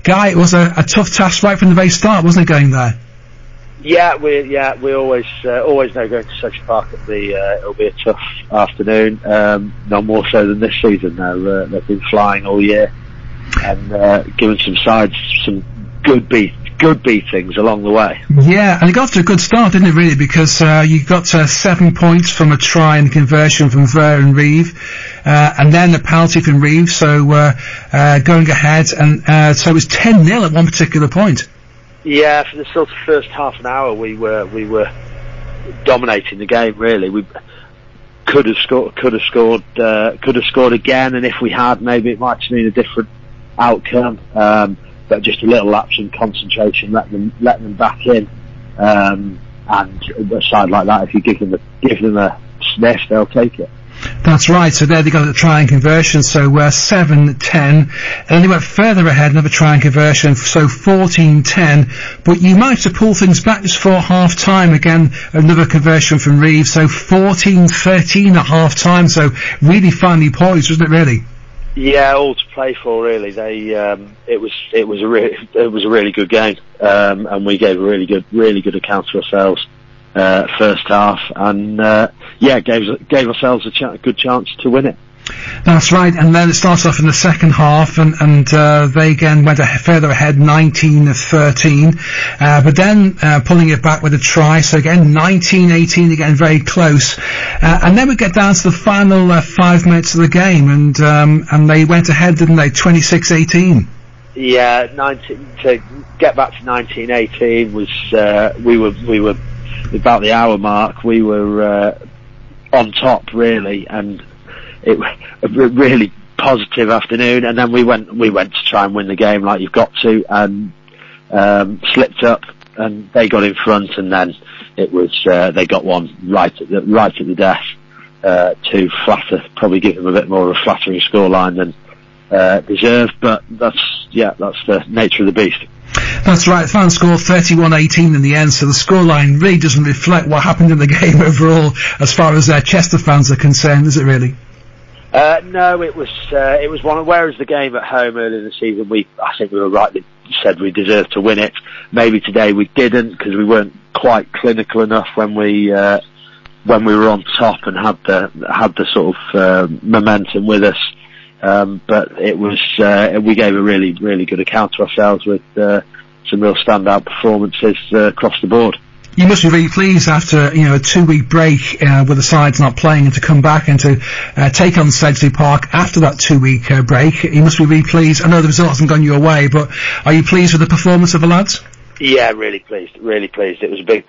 Guy, it was a tough task right from the very start, wasn't it, going there? Yeah, we always know going to Social Park it'll be a tough afternoon. Not more so than this season. Now they've been flying all year and given some sides some good beatings along the way. Yeah, and it got to a good start, didn't it, really? Because you got 7 points from a try and conversion from Ver and Reeve, and then a penalty from Reeve. So going ahead, and so it was 10-0 at one particular point. Yeah, for the sort of first half an hour, we were dominating the game. Really, we could have scored again, and if we had, maybe it might have been a different outcome. But just a little lapse in concentration, let them back in, and a side like that, if you give them a sniff, they'll take it. That's right. So there they got the try and conversion. So 7-10, and then they went further ahead, another try and conversion. So 14-10. But you managed to pull things back just for half time. Again, another conversion from Reeves. So 14-13 at half time. So really finely poised, wasn't it? Really. Yeah, all to play for, really. It was a really good game, and we gave a really good account to ourselves first half, and gave ourselves a good chance to win it. That's right, and then it starts off in the second half, and they again went further ahead, 19-13, but then pulling it back with a try, so again 19-18, again very close, and then we get down to the final 5 minutes of the game, and they went ahead, didn't they, 26-18? Yeah, to get back to 19-18 was we were about the hour mark. We were on top, really, and it was a really positive afternoon, and then we went to try and win the game like you've got to, and slipped up, and they got in front, and then it was they got one right at the death to flatter, probably give them a bit more of a flattering scoreline than deserved, but that's the nature of the beast. That's right, the final score 31-18 in the end, so the scoreline really doesn't reflect what happened in the game overall as far as Chester fans are concerned, is it really? No, it was one. Whereas the game at home earlier in the season, I think we were rightly said we deserved to win it. Maybe today we didn't, because we weren't quite clinical enough when we were on top and had the sort of momentum with us. But it was we gave a really good account to ourselves with some real standout performances across the board. You must be really pleased after, a 2-week break with the sides not playing, and to come back and to take on Sedgley Park after that 2-week break. You must be really pleased. I know the result hasn't gone your way, but are you pleased with the performance of the lads? Yeah, really pleased. It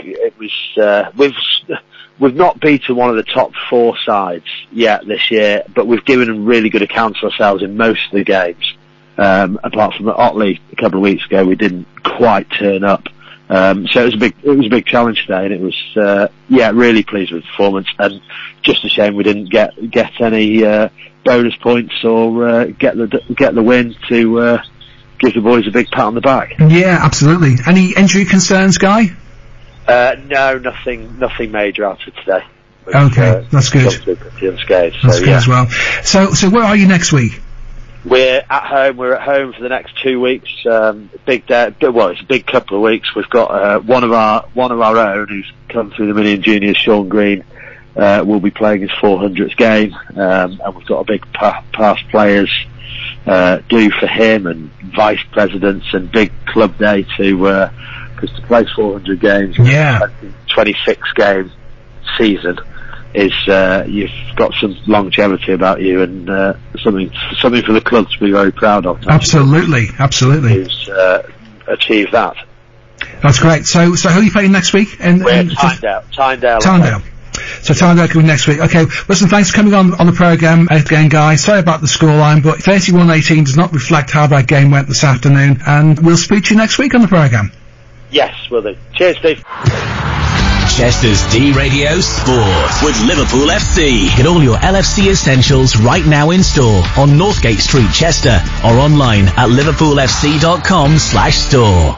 was we've not beaten one of the top 4 sides yet this year, but we've given a really good account of ourselves in most of the games. Apart from at Otley a couple of weeks ago, we didn't quite turn up. So it was a big challenge today, and it was really pleased with the performance, and just a shame we didn't get any bonus points or get the win to give the boys a big pat on the back. Yeah, absolutely. Any injury concerns, Guy? No, nothing major out of today. Okay, that's good. Unscathed, that's good as well. So where are you next week? We're at home. We're at home for the next 2 weeks. Big day. Well, it's a big couple of weeks. We've got one of our own who's come through the Million Juniors, Sean Green, will be playing his 400th game, and we've got a big past players do for him, and vice presidents, and big club day because to play 400 games, 26 game season is you've got some longevity about you, and something for the club to be very proud of. Absolutely. Who's achieved that. That's great. So who are you playing next week? We're Tynedale. So Tynedale coming next week. Okay, listen, thanks for coming on the programme again, Guy. Sorry about the scoreline, but 31-18 does not reflect how that game went this afternoon, and we'll speak to you next week on the programme. Yes, will do. Cheers, Steve. Chester's D-Radio Sport with Liverpool FC. Get all your LFC essentials right now in store on Northgate Street, Chester, or online at liverpoolfc.com/store.